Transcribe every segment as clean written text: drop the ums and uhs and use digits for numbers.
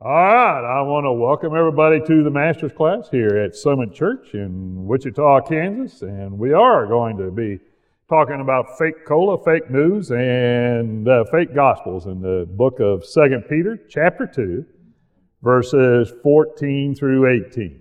All right, I want to welcome everybody to the Master's class here at Summit Church in Wichita, Kansas, and we are going to be talking about fake cola, fake news, and fake gospels in the book of 2 Peter, chapter 2, verses 14 through 18.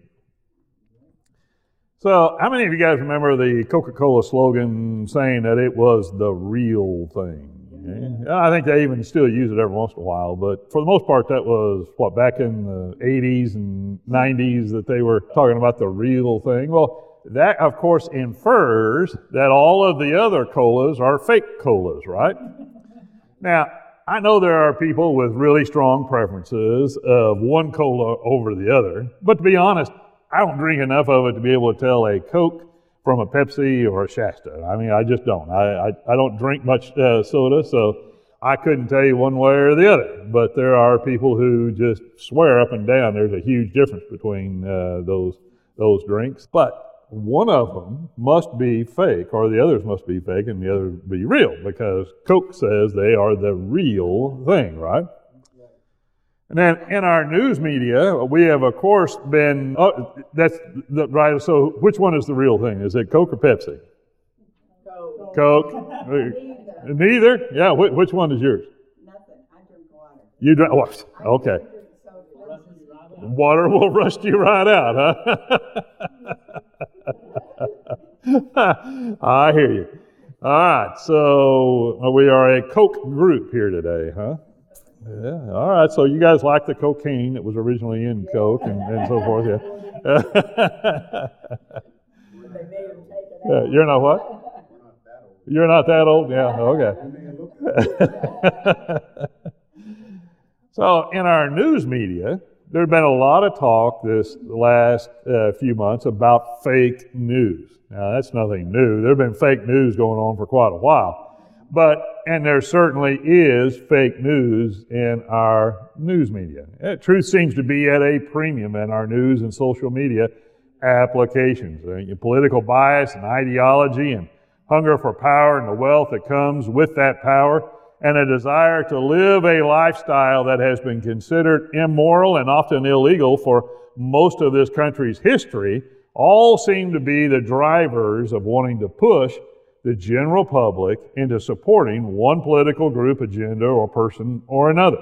So, how many of you guys remember the Coca-Cola slogan saying that it was the real thing? I think they even still use it every once in a while, but for the most part, that was, back in the 80s and 90s that they were talking about the real thing. Well, that, of course, infers that all of the other colas are fake colas, right? Now, I know there are people with really strong preferences of one cola over the other, but to be honest, I don't drink enough of it to be able to tell a Coke from a Pepsi or a Shasta. I mean, I just don't. I don't drink much soda, so I couldn't tell you one way or the other. But there are people who just swear up and down there's a huge difference between those drinks. But one of them must be fake, or the others must be fake, and the other be real, because Coke says they are the real thing, right? And then in our news media, we have, of course, been, right, so which one is the real thing? Is it Coke or Pepsi? Coke. Neither? Yeah, which one is yours? Nothing. I drink water. You drink, okay. Water will rust you right out, huh? I hear you. All right, so we are a Coke group here today, huh? Yeah, all right, so you guys like the cocaine that was originally in Coke and so forth, yeah. You're not what? You're not that old? Yeah, okay. So in our news media, there's been a lot of talk this last few months about fake news. Now, that's nothing new. There's been fake news going on for quite a while. And there certainly is fake news in our news media. Truth seems to be at a premium in our news and social media applications. Political bias and ideology and hunger for power and the wealth that comes with that power and a desire to live a lifestyle that has been considered immoral and often illegal for most of this country's history all seem to be the drivers of wanting to push the general public into supporting one political group, agenda, or person or another.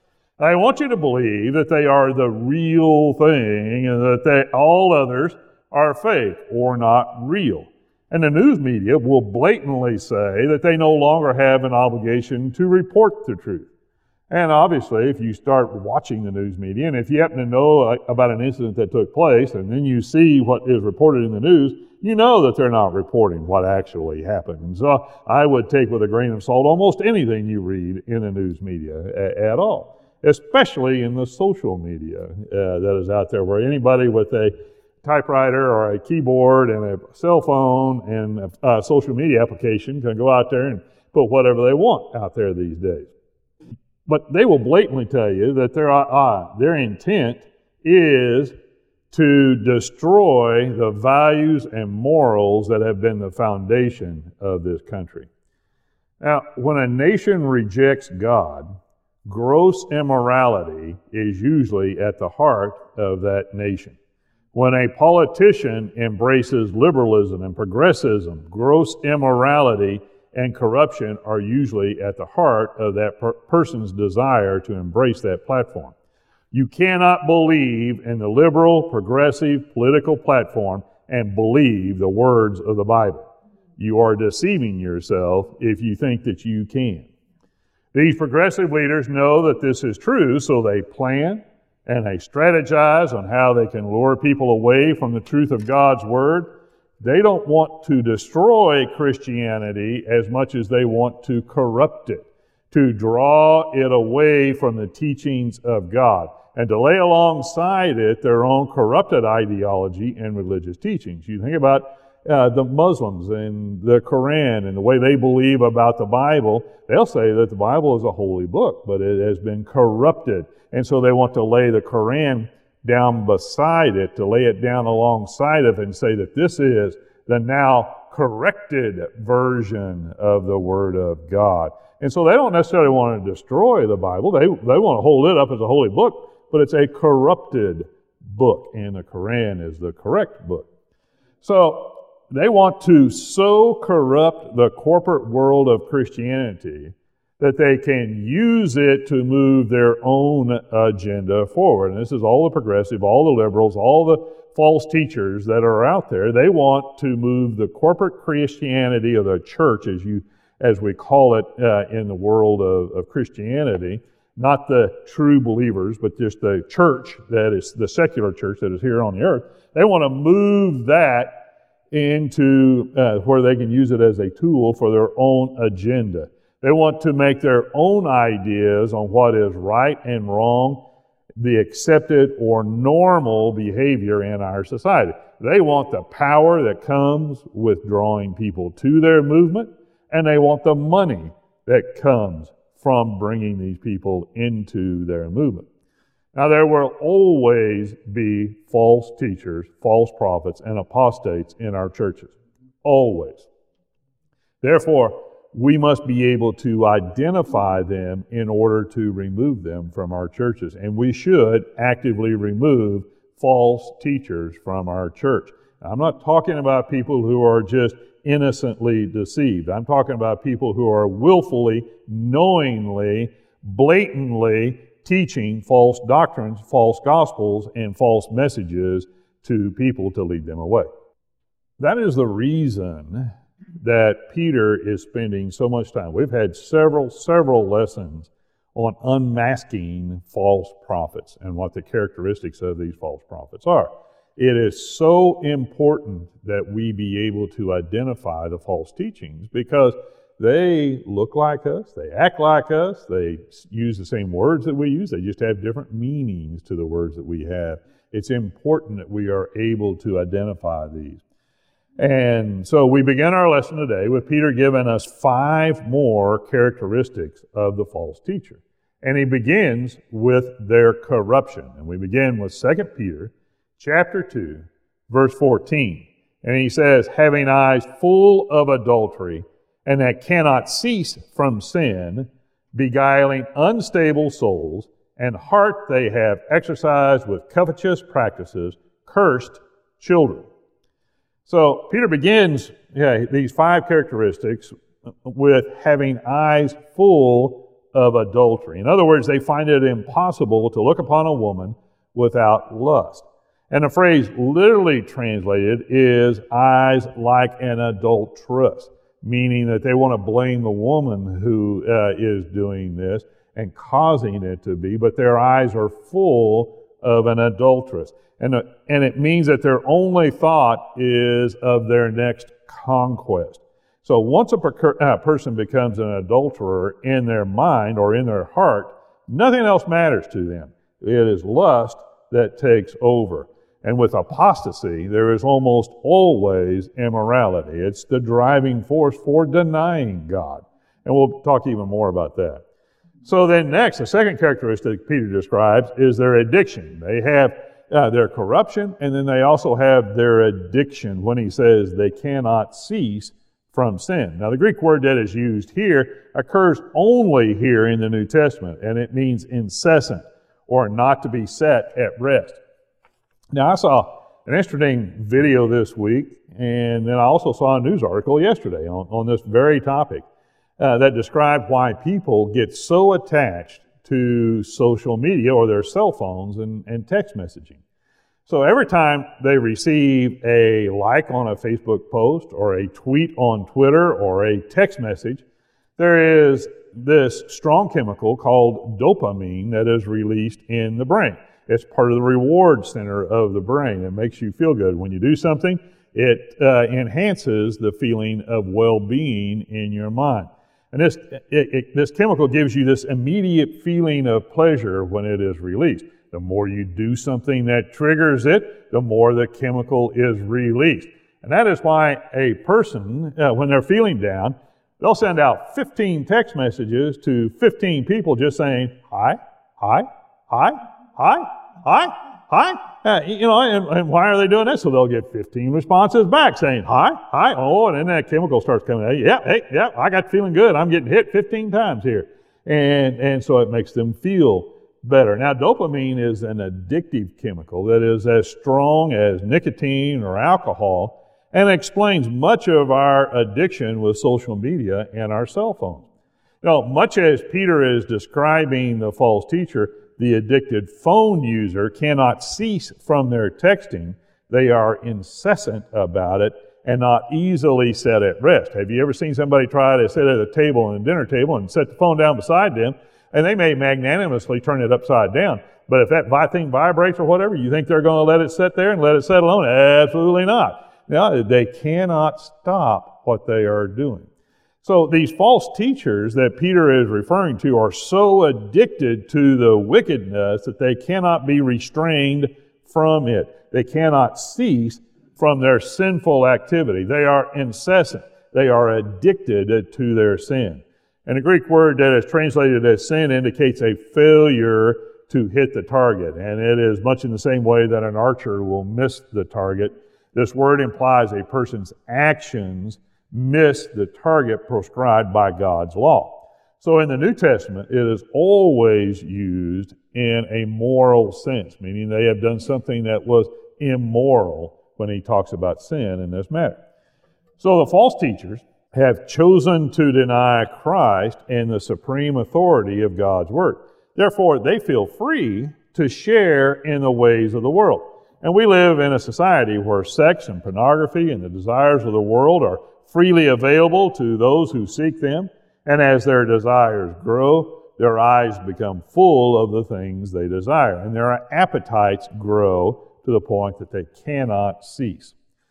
I want you to believe that they are the real thing and that all others are fake or not real. And the news media will blatantly say that they no longer have an obligation to report the truth. And obviously, if you start watching the news media, and if you happen to know about an incident that took place, and then you see what is reported in the news, you know that they're not reporting what actually happened. And so I would take with a grain of salt almost anything you read in the news media at all, especially in the social media that is out there, where anybody with a typewriter or a keyboard and a cell phone and a social media application can go out there and put whatever they want out there these days. But they will blatantly tell you that their intent is to destroy the values and morals that have been the foundation of this country. Now, when a nation rejects God, gross immorality is usually at the heart of that nation. When a politician embraces liberalism and progressivism, gross immorality and corruption are usually at the heart of that person's desire to embrace that platform. You cannot believe in the liberal, progressive, political platform and believe the words of the Bible. You are deceiving yourself if you think that you can. These progressive leaders know that this is true, so they plan and they strategize on how they can lure people away from the truth of God's Word. They don't want to destroy Christianity as much as they want to corrupt it, to draw it away from the teachings of God, and to lay alongside it their own corrupted ideology and religious teachings. You think about the Muslims and the Quran and the way they believe about the Bible. They'll say that the Bible is a holy book, but it has been corrupted. And so they want to lay the Quran down beside it, to lay it down alongside of it and say that this is the now corrected version of the Word of God. And so they don't necessarily want to destroy the Bible. They want to hold it up as a holy book, but it's a corrupted book, and the Quran is the correct book. So they want to so corrupt the corporate world of Christianity that they can use it to move their own agenda forward. And this is all the progressive, all the liberals, all the false teachers that are out there. They want to move the corporate Christianity of the church, as we call it in the world of Christianity, not the true believers, but just the church that is the secular church that is here on the earth. They want to move that into where they can use it as a tool for their own agenda. They want to make their own ideas on what is right and wrong, the accepted or normal behavior in our society. They want the power that comes with drawing people to their movement, and they want the money that comes from bringing these people into their movement. Now, there will always be false teachers, false prophets, and apostates in our churches. Always. Therefore, we must be able to identify them in order to remove them from our churches. And we should actively remove false teachers from our church. Now, I'm not talking about people who are just innocently deceived. I'm talking about people who are willfully, knowingly, blatantly teaching false doctrines, false gospels, and false messages to people to lead them away. That is the reason that Peter is spending so much time. We've had several lessons on unmasking false prophets and what the characteristics of these false prophets are. It is so important that we be able to identify the false teachings because they look like us, they act like us, they use the same words that we use, they just have different meanings to the words that we have. It's important that we are able to identify these. And so we begin our lesson today with Peter giving us 5 more characteristics of the false teacher. And he begins with their corruption. And we begin with 2 Peter chapter 2, verse 14. And he says, having eyes full of adultery, and that cannot cease from sin, beguiling unstable souls, and heart they have exercised with covetous practices, cursed children. So Peter begins these 5 characteristics with having eyes full of adultery. In other words, they find it impossible to look upon a woman without lust. And the phrase literally translated is eyes like an adulteress, meaning that they want to blame the woman who is doing this and causing it to be, but their eyes are full of an adulteress. And it means that their only thought is of their next conquest. So once a person becomes an adulterer in their mind or in their heart, nothing else matters to them. It is lust that takes over. And with apostasy, there is almost always immorality. It's the driving force for denying God. And we'll talk even more about that. So then next, the second characteristic Peter describes is their addiction. They have their corruption, and then they also have their addiction when he says they cannot cease from sin. Now, the Greek word that is used here occurs only here in the New Testament, and it means incessant or not to be set at rest. Now, I saw an interesting video this week, and then I also saw a news article yesterday on this very topic that described why people get so attached to social media or their cell phones and text messaging. So every time they receive a like on a Facebook post or a tweet on Twitter or a text message, there is this strong chemical called dopamine that is released in the brain. It's part of the reward center of the brain. It makes you feel good. When you do something, it enhances the feeling of well-being in your mind. And this chemical gives you this immediate feeling of pleasure when it is released. The more you do something that triggers it, the more the chemical is released. And that is why a person, when they're feeling down, they'll send out 15 text messages to 15 people just saying, hi, hi, hi, hi, hi, hi. And why are they doing this? So they'll get 15 responses back saying, hi, hi, oh, and then that chemical starts coming out. I got feeling good. I'm getting hit 15 times here. And so it makes them feel better. Now, dopamine is an addictive chemical that is as strong as nicotine or alcohol and explains much of our addiction with social media and our cell phones. Much as Peter is describing the false teacher, the addicted phone user cannot cease from their texting. They are incessant about it and not easily set at rest. Have you ever seen somebody try to sit at a table, a dinner table, and set the phone down beside them, and they may magnanimously turn it upside down, but if that thing vibrates or whatever, you think they're going to let it sit there and let it set alone? Absolutely not. Now, they cannot stop what they are doing. So these false teachers that Peter is referring to are so addicted to the wickedness that they cannot be restrained from it. They cannot cease from their sinful activity. They are incessant. They are addicted to their sin. And the Greek word that is translated as sin indicates a failure to hit the target. And it is much in the same way that an archer will miss the target. This word implies a person's actions miss the target prescribed by God's law. So in the New Testament, it is always used in a moral sense, meaning they have done something that was immoral when he talks about sin in this matter. So the false teachers have chosen to deny Christ and the supreme authority of God's Word. Therefore, they feel free to share in the ways of the world. And we live in a society where sex and pornography and the desires of the world are freely available to those who seek them. And as their desires grow, their eyes become full of the things they desire. And their appetites grow to the point that they cannot cease.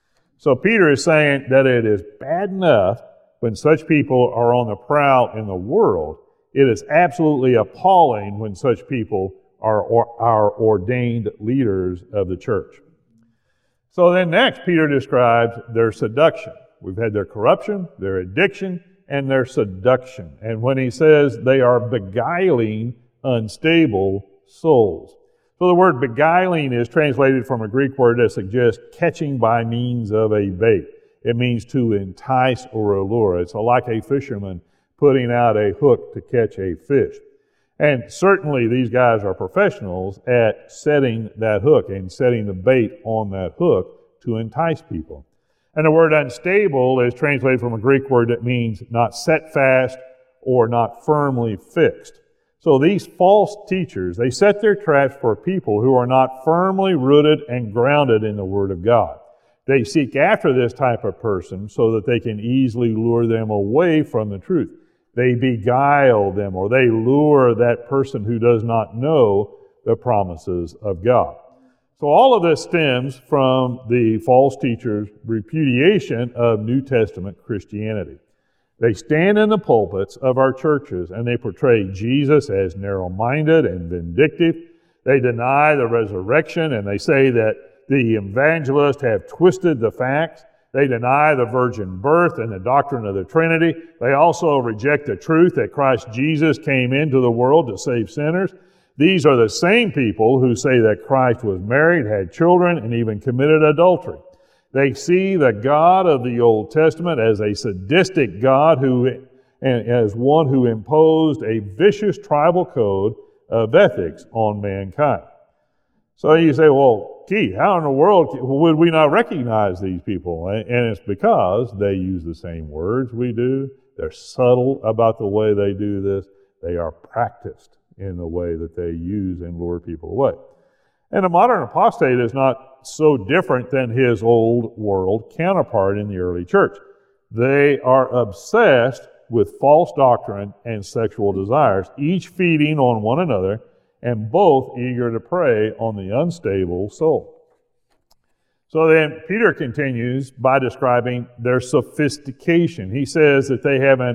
So Peter is saying that it is bad enough when such people are on the prowl in the world. It is absolutely appalling when such people are ordained leaders of the church. So then next, Peter describes their seduction. We've had their corruption, their addiction, and their seduction. And when he says they are beguiling unstable souls. So the word beguiling is translated from a Greek word that suggests catching by means of a bait. It means to entice or allure. It's like a fisherman putting out a hook to catch a fish. And certainly these guys are professionals at setting that hook and setting the bait on that hook to entice people. And the word unstable is translated from a Greek word that means not set fast or not firmly fixed. So these false teachers, they set their traps for people who are not firmly rooted and grounded in the Word of God. They seek after this type of person so that they can easily lure them away from the truth. They beguile them, or they lure that person who does not know the promises of God. So all of this stems from the false teachers' repudiation of New Testament Christianity. They stand in the pulpits of our churches and they portray Jesus as narrow-minded and vindictive. They deny the resurrection and they say that the evangelists have twisted the facts. They deny the virgin birth and the doctrine of the Trinity. They also reject the truth that Christ Jesus came into the world to save sinners. These are the same people who say that Christ was married, had children, and even committed adultery. They see the God of the Old Testament as a sadistic God and as one who imposed a vicious tribal code of ethics on mankind. So you say, well, Keith, how in the world would we not recognize these people? And it's because they use the same words we do. They're subtle about the way they do this. They are practiced in the way that they use and lure people away. And the modern apostate is not so different than his old world counterpart in the early church. They are obsessed with false doctrine and sexual desires, each feeding on one another, and both eager to prey on the unstable soul. So then Peter continues by describing their sophistication. He says that they have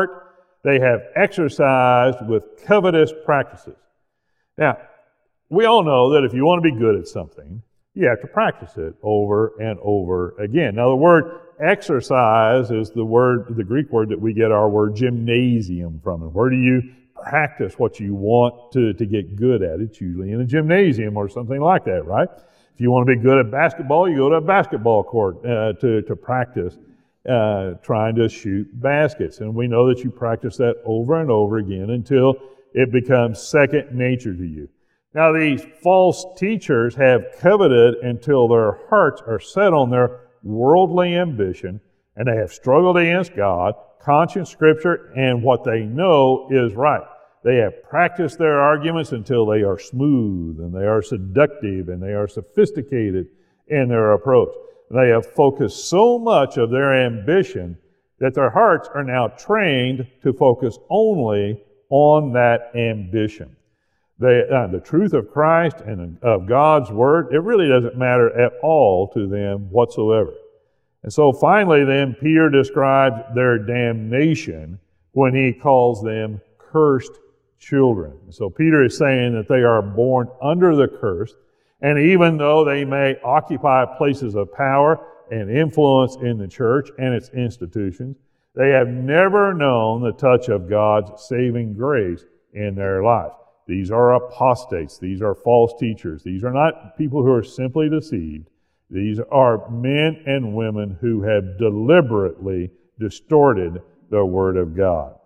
exercised with covetous practices. Now, we all know that if you want to be good at something, you have to practice it over and over again. Now, the word exercise is the Greek word that we get our word gymnasium from. And where do you practice what you want to get good at? It's usually in a gymnasium or something like that, right? If you want to be good at basketball, you go to a basketball court to practice trying to shoot baskets. And we know that you practice that over and over again until it becomes second nature to you. Now these false teachers have coveted until their hearts are set on their worldly ambition, and they have struggled against God, conscience, Scripture, and what they know is right. They have practiced their arguments until they are smooth, and they are seductive, and they are sophisticated in their approach. They have focused so much of their ambition that their hearts are now trained to focus only on that ambition. The truth of Christ and of God's Word, it really doesn't matter at all to them whatsoever. And so finally then, Peter describes their damnation when he calls them cursed children. So Peter is saying that they are born under the curse, and even though they may occupy places of power and influence in the church and its institutions, they have never known the touch of God's saving grace in their lives. These are apostates. These are false teachers. These are not people who are simply deceived. These are men and women who have deliberately distorted the Word of God.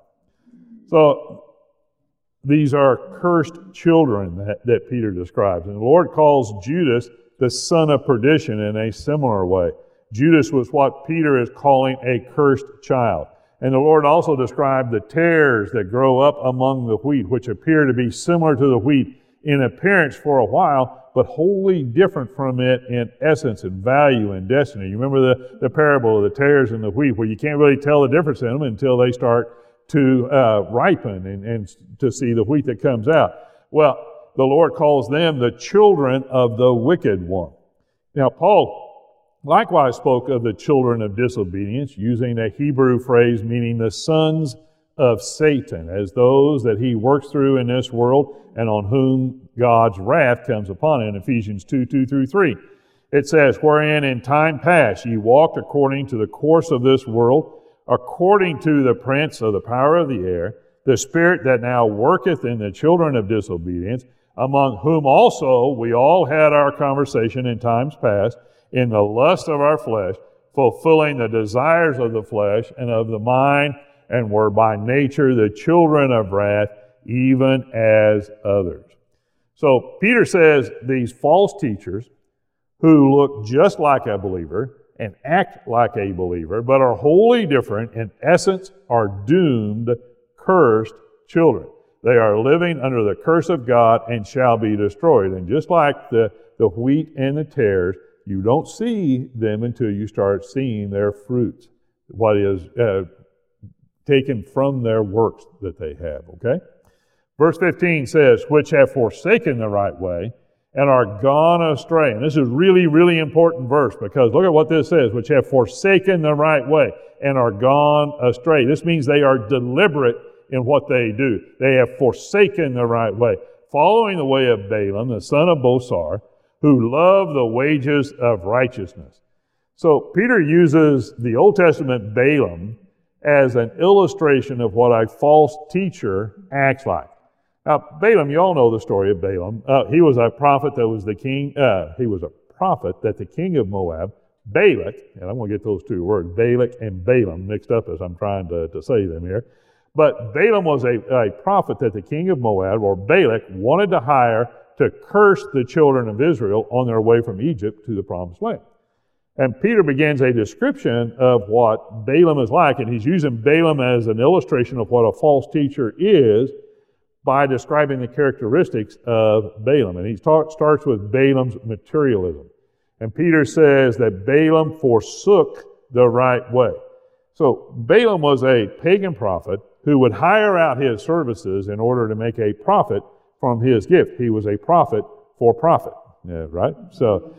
So these are cursed children that Peter describes. And the Lord calls Judas the son of perdition in a similar way. Judas was what Peter is calling a cursed child. And the Lord also described the tares that grow up among the wheat, which appear to be similar to the wheat in appearance for a while, but wholly different from it in essence and value and destiny. You remember the parable of the tares and the wheat, where you can't really tell the difference in them until they start to ripen and to see the wheat that comes out. Well, the Lord calls them the children of the wicked one. Now, Paul likewise spoke of the children of disobedience, using a Hebrew phrase meaning the sons of Satan, as those that he works through in this world and on whom God's wrath comes upon in Ephesians 2:2-3. It says, "Wherein in time past ye walked according to the course of this world, according to the prince of the power of the air, the spirit that now worketh in the children of disobedience, among whom also we all had our conversation in times past, in the lust of our flesh, fulfilling the desires of the flesh and of the mind, and were by nature the children of wrath, even as others." So Peter says these false teachers who look just like a believer and act like a believer, but are wholly different, in essence are doomed, cursed children. They are living under the curse of God and shall be destroyed. And just like the wheat and the tares, you don't see them until you start seeing their fruits, what is taken from their works that they have, okay? Verse 15 says, "Which have forsaken the right way and are gone astray." And this is really, really important verse, because look at what this says, "which have forsaken the right way and are gone astray." This means they are deliberate in what they do. They have forsaken the right way, following the way of Balaam, the son of Bosor, who love the wages of righteousness. So Peter uses the Old Testament Balaam as an illustration of what a false teacher acts like. Now, Balaam, you all know the story of Balaam. He was a prophet that was the king. He was a prophet that the king of Moab, Balak, and I'm going to get those two words, Balak and Balaam, mixed up as I'm trying to say them here. But Balaam was a prophet that the king of Moab, or Balak, wanted to hire to curse the children of Israel on their way from Egypt to the Promised Land. And Peter begins a description of what Balaam is like, and he's using Balaam as an illustration of what a false teacher is by describing the characteristics of Balaam. And he starts with Balaam's materialism. And Peter says that Balaam forsook the right way. So Balaam was a pagan prophet who would hire out his services in order to make a profit from his gift. He was a prophet for profit, right? So,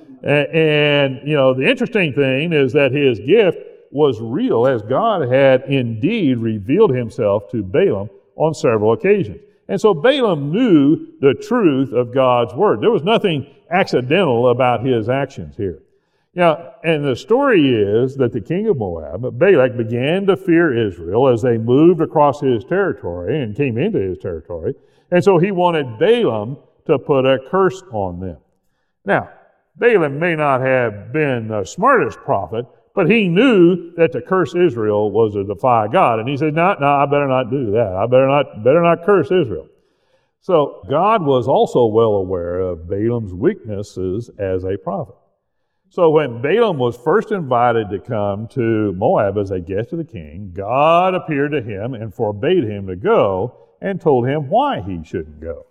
and you know, the interesting thing is that his gift was real, as God had indeed revealed himself to Balaam on several occasions. And so Balaam knew the truth of God's word. There was nothing accidental about his actions here. Now, and the story is that the king of Moab, Balak, began to fear Israel as they moved across his territory and came into his territory. And so he wanted Balaam to put a curse on them. Now, Balaam may not have been the smartest prophet, but he knew that to curse Israel was to defy God. And he said, no, I better not do that. I better not curse Israel. So God was also well aware of Balaam's weaknesses as a prophet. So when Balaam was first invited to come to Moab as a guest of the king, God appeared to him and forbade him to go and told him why he shouldn't go.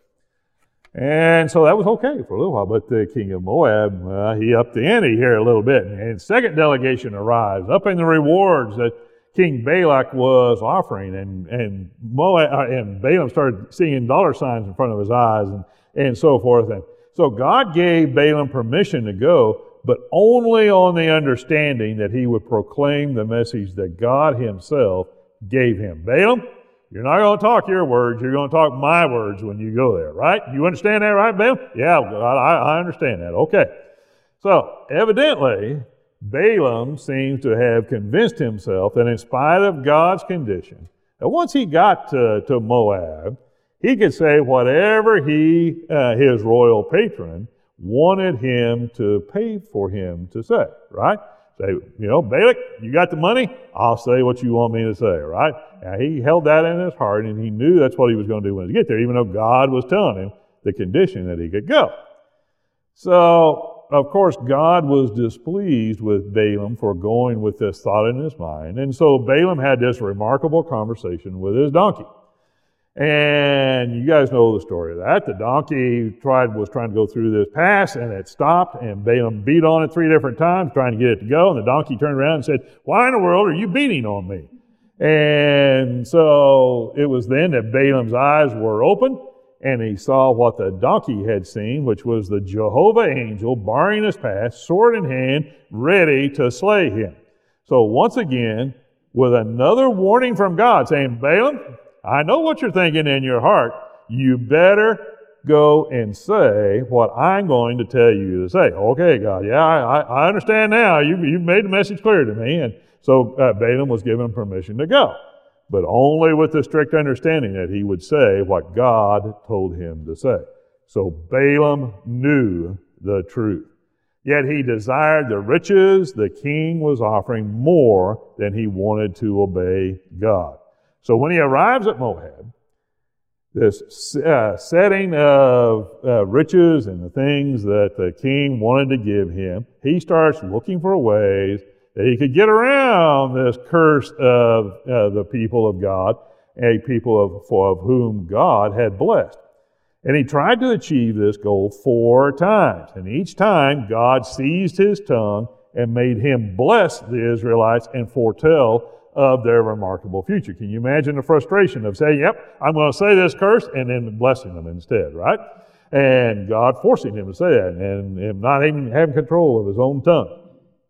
And so that was okay for a little while, but the king of Moab, he upped the ante here a little bit. And second delegation arrives, upping the rewards that King Balak was offering, and Balaam started seeing dollar signs in front of his eyes and so forth. And so God gave Balaam permission to go, but only on the understanding that he would proclaim the message that God himself gave him. Balaam, you're not going to talk your words, you're going to talk my words when you go there, right? You understand that, right, Balaam? Yeah, I understand that. Okay. So, evidently, Balaam seems to have convinced himself that in spite of God's condition, that once he got to Moab, he could say whatever his royal patron, wanted him to pay for him to say, right? Say, Balak, you got the money? I'll say what you want me to say, right? Now, he held that in his heart, and he knew that's what he was going to do when he get there, even though God was telling him the condition that he could go. So, of course, God was displeased with Balaam for going with this thought in his mind, and so Balaam had this remarkable conversation with his donkey. And you guys know the story of that. The donkey was trying to go through this pass, and it stopped, and Balaam beat on it 3 different times trying to get it to go, and the donkey turned around and said, "Why in the world are you beating on me?" And so it was then that Balaam's eyes were opened, and he saw what the donkey had seen, which was the Jehovah angel barring his path, sword in hand, ready to slay him. So once again, with another warning from God saying, Balaam, I know what you're thinking in your heart. You better go and say what I'm going to tell you to say. Okay, God, yeah, I understand now. You've made the message clear to me. And so Balaam was given permission to go, but only with the strict understanding that he would say what God told him to say. So Balaam knew the truth. Yet he desired the riches the king was offering more than he wanted to obey God. So when he arrives at Moab, this setting of riches and the things that the king wanted to give him, he starts looking for ways that he could get around this curse of the people of God, a people of whom God had blessed. And he tried to achieve this goal 4 times. And each time, God seized his tongue and made him bless the Israelites and foretell of their remarkable future. Can you imagine the frustration of saying, yep, I'm going to say this curse, and then blessing them instead, right? And God forcing him to say that, and him not even having control of his own tongue.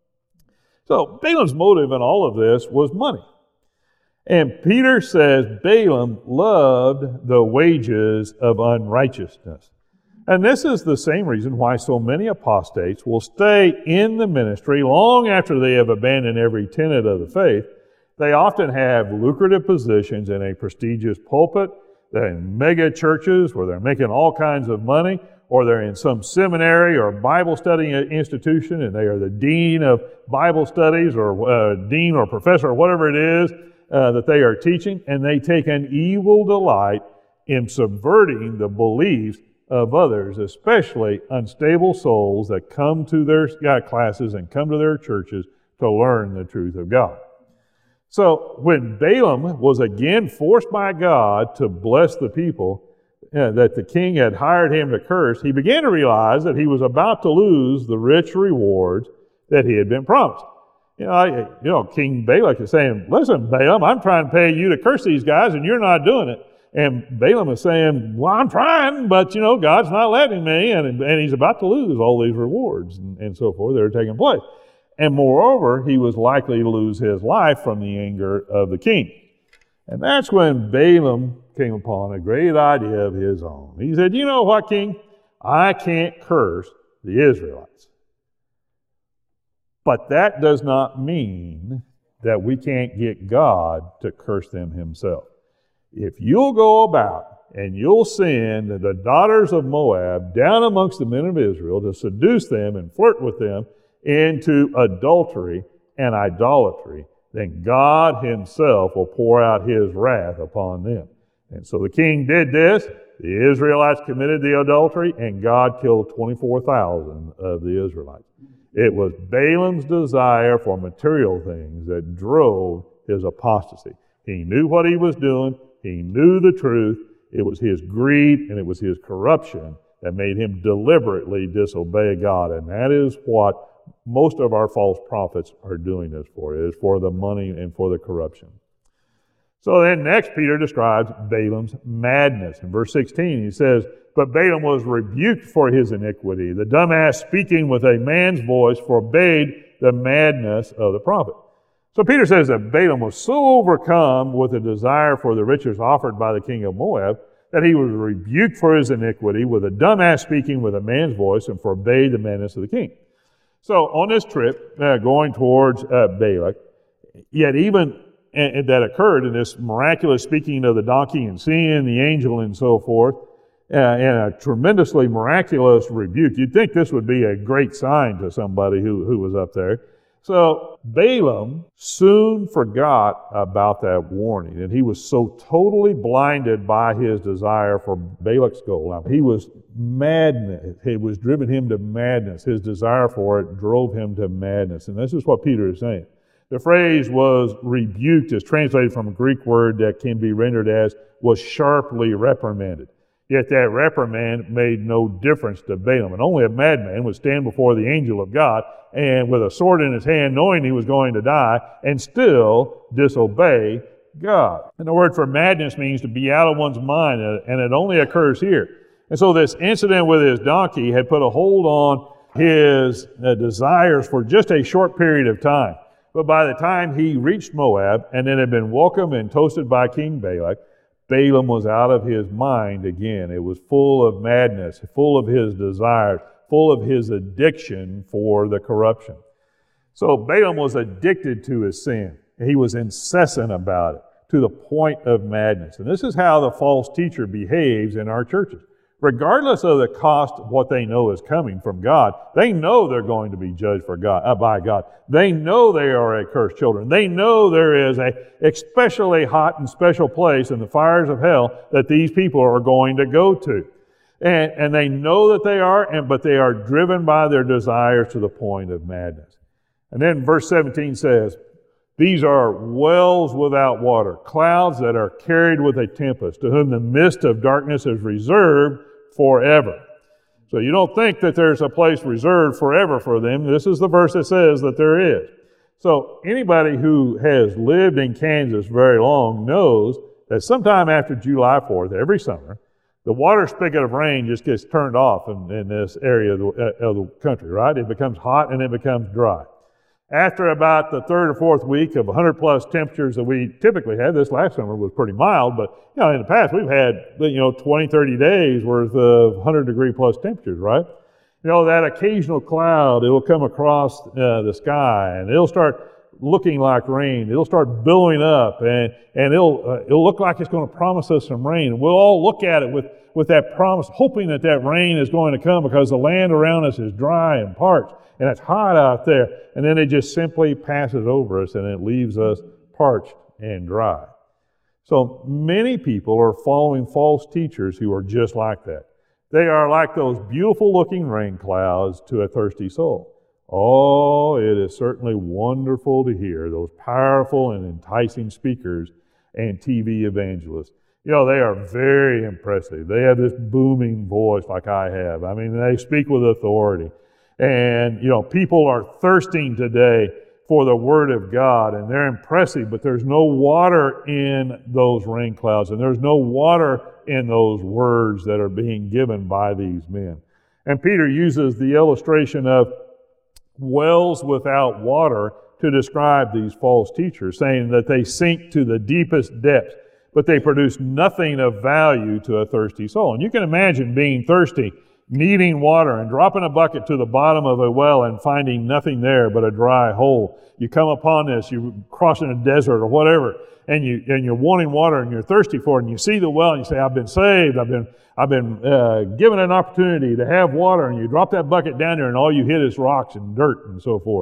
So Balaam's motive in all of this was money. And Peter says Balaam loved the wages of unrighteousness. And this is the same reason why so many apostates will stay in the ministry long after they have abandoned every tenet of the faith. They often have lucrative positions in a prestigious pulpit. They're in mega churches where they're making all kinds of money, or they're in some seminary or Bible study institution and they are the dean of Bible studies or dean or professor or whatever it is that they are teaching, and they take an evil delight in subverting the beliefs of others, especially unstable souls that come to their classes and come to their churches to learn the truth of God. So when Balaam was again forced by God to bless the people that the king had hired him to curse, he began to realize that he was about to lose the rich rewards that he had been promised. King Balak is saying, listen, Balaam, I'm trying to pay you to curse these guys and you're not doing it. And Balaam is saying, well, I'm trying, but God's not letting me, and he's about to lose all these rewards and so forth that are taking place. And moreover, he was likely to lose his life from the anger of the king. And that's when Balaam came upon a great idea of his own. He said, you know what, king? I can't curse the Israelites. But that does not mean that we can't get God to curse them himself. If you'll go about and you'll send the daughters of Moab down amongst the men of Israel to seduce them and flirt with them into adultery and idolatry, then God himself will pour out his wrath upon them. And so the king did this, The Israelites committed the adultery, and God killed 24,000 of the Israelites. It was Balaam's desire for material things that drove his apostasy. He knew what he was doing. He knew the truth. It was his greed and it was his corruption that made him deliberately disobey God. And that is what most of our false prophets are doing this for. It is for the money and for the corruption. So then next Peter describes Balaam's madness. In verse 16 he says, "But Balaam was rebuked for his iniquity. The dumb ass speaking with a man's voice forbade the madness of the prophet." So Peter says that Balaam was so overcome with a desire for the riches offered by the king of Moab that he was rebuked for his iniquity with a dumb ass speaking with a man's voice and forbade the madness of the king. So on this trip, going towards Balak, yet even that occurred in this miraculous speaking of the donkey and seeing the angel and so forth, and a tremendously miraculous rebuke. You'd think this would be a great sign to somebody who was up there. So Balaam soon forgot about that warning, and he was so totally blinded by his desire for Balak's gold. Now, he was madness. It was driven him to madness. His desire for it drove him to madness. And this is what Peter is saying. The phrase was rebuked is translated from a Greek word that can be rendered as was sharply reprimanded. Yet that reprimand made no difference to Balaam. And only a madman would stand before the angel of God and with a sword in his hand, knowing he was going to die, and still disobey God. And the word for madness means to be out of one's mind, and it only occurs here. And so this incident with his donkey had put a hold on his desires for just a short period of time. But by the time he reached Moab and then had been welcomed and toasted by King Balak, Balaam was out of his mind again. It was full of madness, full of his desires, full of his addiction for the corruption. So Balaam was addicted to his sin. He was incessant about it to the point of madness. And this is how the false teacher behaves in our churches. Regardless of the cost of what they know is coming from God, they know they're going to be judged by God. They know they are accursed children. They know there is a especially hot and special place in the fires of hell that these people are going to go to. And they know that they are, but they are driven by their desires to the point of madness. And then verse 17 says, "These are wells without water, clouds that are carried with a tempest, to whom the mist of darkness is reserved forever." So you don't think that there's a place reserved forever for them. This is the verse that says that there is. So anybody who has lived in Kansas very long knows that sometime after July 4th, every summer, the water spigot of rain just gets turned off in this area of the country, right? It becomes hot and it becomes dry. After about the third or fourth week of 100-plus temperatures that we typically have, this last summer was pretty mild, but in the past we've had 20, 30 days worth of 100-degree-plus temperatures, right? That occasional cloud, it'll come across the sky, and it'll start looking like rain. It'll start billowing up, and it'll look like it's going to promise us some rain. And we'll all look at it with that promise, hoping that rain is going to come because the land around us is dry and parched. And it's hot out there, and then it just simply passes over us and it leaves us parched and dry. So many people are following false teachers who are just like that. They are like those beautiful looking rain clouds to a thirsty soul. Oh, it is certainly wonderful to hear those powerful and enticing speakers and TV evangelists. They are very impressive. They have this booming voice like I have. I mean, they speak with authority. And, people are thirsting today for the Word of God, and they're impressive, but there's no water in those rain clouds, and there's no water in those words that are being given by these men. And Peter uses the illustration of wells without water to describe these false teachers, saying that they sink to the deepest depths, but they produce nothing of value to a thirsty soul. And you can imagine being thirsty, needing water, and dropping a bucket to the bottom of a well and finding nothing there but a dry hole. You come upon this, you're crossing a desert or whatever, and you're wanting water and you're thirsty for it, and you see the well and you say, "I've been saved, I've been given an opportunity to have water," and you drop that bucket down there and all you hit is rocks and dirt and so forth.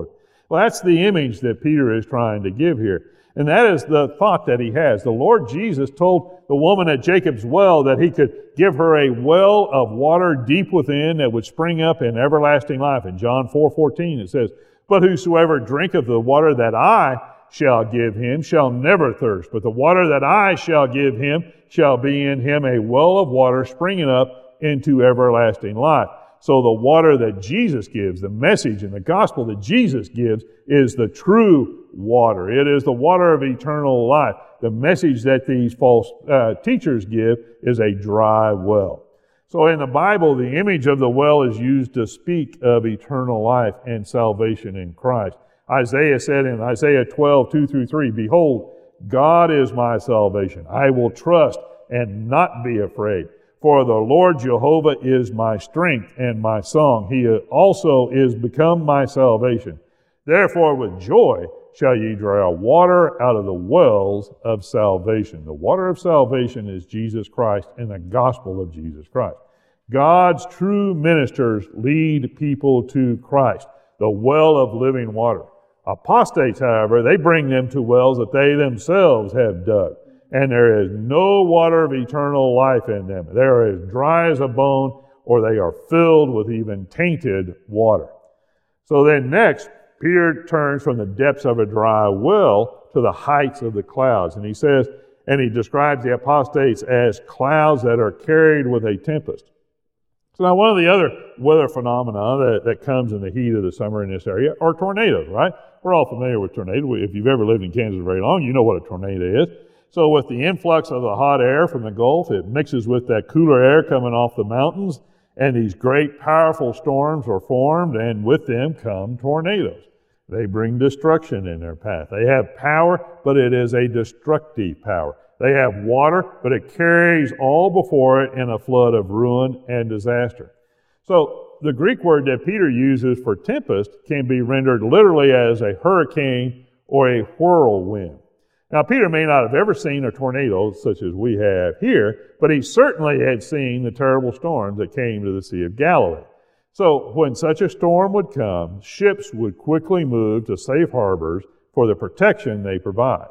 Well, that's the image that Peter is trying to give here. And that is the thought that he has. The Lord Jesus told the woman at Jacob's well that he could give her a well of water deep within that would spring up in everlasting life. In John 4:14 it says, "But whosoever drinketh the water that I shall give him shall never thirst. But the water that I shall give him shall be in him a well of water springing up into everlasting life." So the water that Jesus gives, the message and the gospel that Jesus gives, is the true water. It is the water of eternal life. The message that these false teachers give is a dry well. So in the Bible, the image of the well is used to speak of eternal life and salvation in Christ. Isaiah said in Isaiah 12:2-3, "Behold, God is my salvation. I will trust and not be afraid. For the Lord Jehovah is my strength and my song. He also is become my salvation. Therefore with joy shall ye draw water out of the wells of salvation." The water of salvation is Jesus Christ and the gospel of Jesus Christ. God's true ministers lead people to Christ, the well of living water. Apostates, however, they bring them to wells that they themselves have dug. And there is no water of eternal life in them. They are as dry as a bone, or they are filled with even tainted water. So then next, Peter turns from the depths of a dry well to the heights of the clouds. And he says, and he describes the apostates as clouds that are carried with a tempest. So now one of the other weather phenomena that comes in the heat of the summer in this area are tornadoes, right? We're all familiar with tornadoes. If you've ever lived in Kansas very long, you know what a tornado is. So with the influx of the hot air from the Gulf, it mixes with that cooler air coming off the mountains, and these great powerful storms are formed, and with them come tornadoes. They bring destruction in their path. They have power, but it is a destructive power. They have water, but it carries all before it in a flood of ruin and disaster. So the Greek word that Peter uses for tempest can be rendered literally as a hurricane or a whirlwind. Now, Peter may not have ever seen a tornado such as we have here, but he certainly had seen the terrible storms that came to the Sea of Galilee. So when such a storm would come, ships would quickly move to safe harbors for the protection they provide.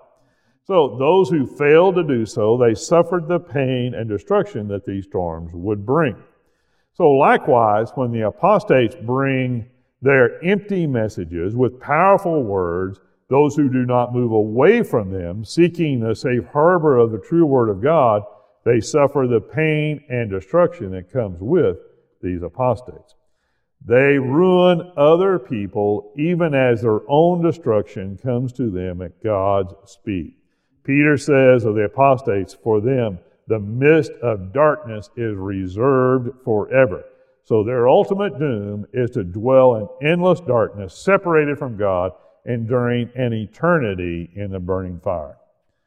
So those who failed to do so, they suffered the pain and destruction that these storms would bring. So likewise, when the apostates bring their empty messages with powerful words, those who do not move away from them, seeking the safe harbor of the true Word of God, they suffer the pain and destruction that comes with these apostates. They ruin other people even as their own destruction comes to them at God's speed. Peter says of the apostates, for them, the mist of darkness is reserved forever. So their ultimate doom is to dwell in endless darkness, separated from God, enduring an eternity in the burning fire.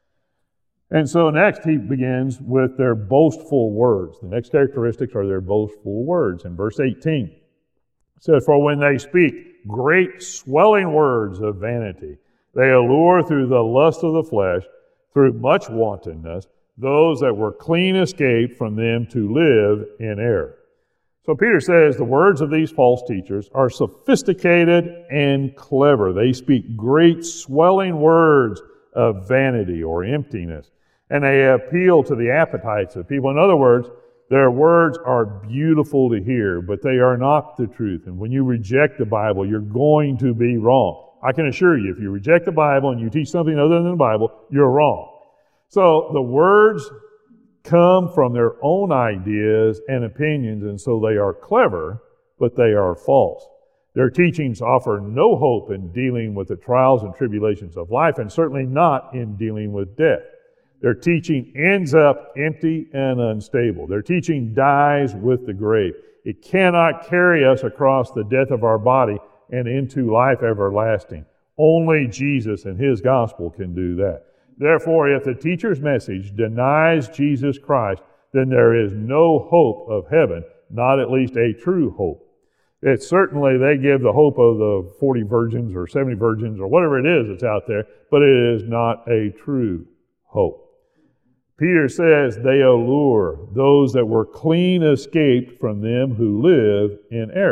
And so next he begins with their boastful words. The next characteristics are their boastful words. In verse 18, it says, "For when they speak great swelling words of vanity, they allure through the lust of the flesh, through much wantonness, those that were clean escaped from them to live in error." So Peter says the words of these false teachers are sophisticated and clever. They speak great swelling words of vanity or emptiness, and they appeal to the appetites of people. In other words, their words are beautiful to hear, but they are not the truth. And when you reject the Bible, you're going to be wrong. I can assure you, if you reject the Bible and you teach something other than the Bible, you're wrong. So the words come from their own ideas and opinions, and so they are clever, but they are false. Their teachings offer no hope in dealing with the trials and tribulations of life, and certainly not in dealing with death. Their teaching ends up empty and unstable. Their teaching dies with the grave. It cannot carry us across the death of our body and into life everlasting. Only Jesus and His gospel can do that. Therefore, if the teacher's message denies Jesus Christ, then there is no hope of heaven, not at least a true hope. It's certainly, they give the hope of the 40 virgins or 70 virgins or whatever it is that's out there, but it is not a true hope. Peter says they allure those that were clean escaped from them who live in error.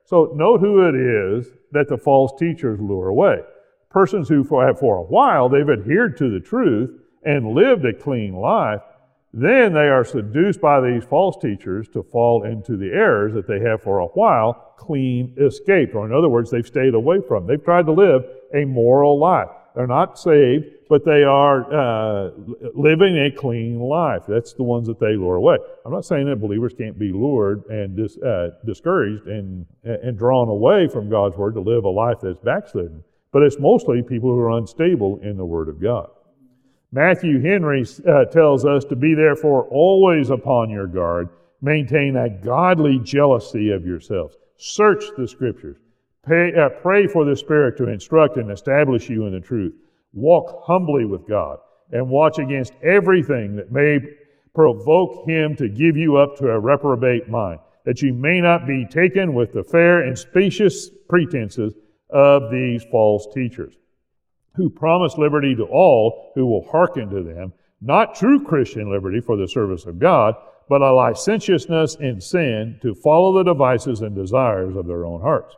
So note who it is that the false teachers lure away. Persons who for a while they've adhered to the truth and lived a clean life, then they are seduced by these false teachers to fall into the errors that they have for a while clean escaped. Or in other words, they've stayed away from. They've tried to live a moral life. They're not saved, but they are living a clean life. That's the ones that they lure away. I'm not saying that believers can't be lured and discouraged and drawn away from God's Word to live a life that's backslidden, but it's mostly people who are unstable in the Word of God. Matthew Henry tells us to be therefore always upon your guard, maintain a godly jealousy of yourselves. Search the Scriptures. Pray for the Spirit to instruct and establish you in the truth. Walk humbly with God and watch against everything that may provoke Him to give you up to a reprobate mind, that you may not be taken with the fair and specious pretenses of these false teachers, who promise liberty to all who will hearken to them, not true Christian liberty for the service of God, but a licentiousness in sin to follow the devices and desires of their own hearts.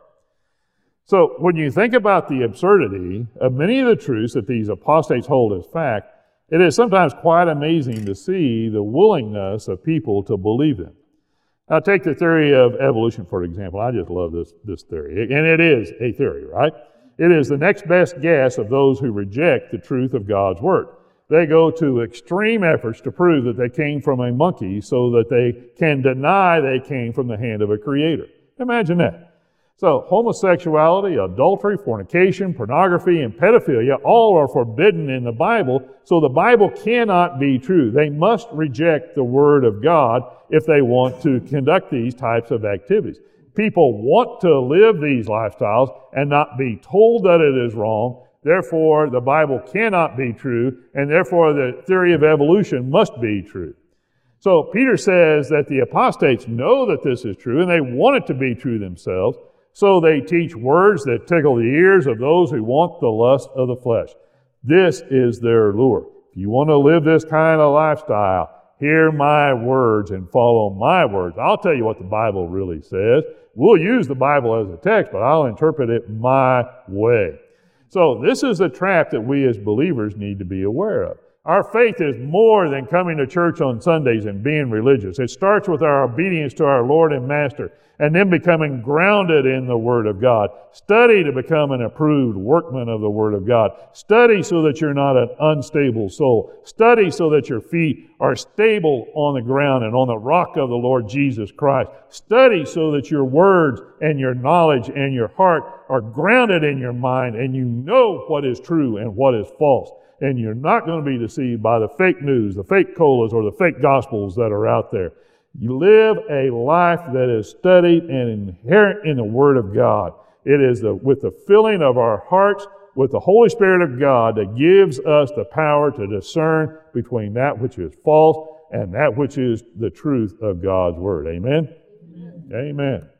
So when you think about the absurdity of many of the truths that these apostates hold as fact, it is sometimes quite amazing to see the willingness of people to believe them. Now take the theory of evolution, for example. I just love this theory. And it is a theory, right? It is the next best guess of those who reject the truth of God's Word. They go to extreme efforts to prove that they came from a monkey so that they can deny they came from the hand of a creator. Imagine that. So homosexuality, adultery, fornication, pornography, and pedophilia all are forbidden in the Bible, so the Bible cannot be true. They must reject the Word of God if they want to conduct these types of activities. People want to live these lifestyles and not be told that it is wrong. Therefore, the Bible cannot be true, and therefore the theory of evolution must be true. So Peter says that the apostates know that this is true, and they want it to be true themselves, so they teach words that tickle the ears of those who want the lust of the flesh. This is their lure. If you want to live this kind of lifestyle, hear my words and follow my words. I'll tell you what the Bible really says. We'll use the Bible as a text, but I'll interpret it my way. So this is a trap that we as believers need to be aware of. Our faith is more than coming to church on Sundays and being religious. It starts with our obedience to our Lord and Master, and then becoming grounded in the Word of God. Study to become an approved workman of the Word of God. Study so that you're not an unstable soul. Study so that your feet are stable on the ground and on the rock of the Lord Jesus Christ. Study so that your words and your knowledge and your heart are grounded in your mind, and you know what is true and what is false. And you're not going to be deceived by the fake news, the fake colas, or the fake gospels that are out there. You live a life that is studied and inherent in the Word of God. It is with the filling of our hearts with the Holy Spirit of God that gives us the power to discern between that which is false and that which is the truth of God's Word. Amen? Amen. Amen.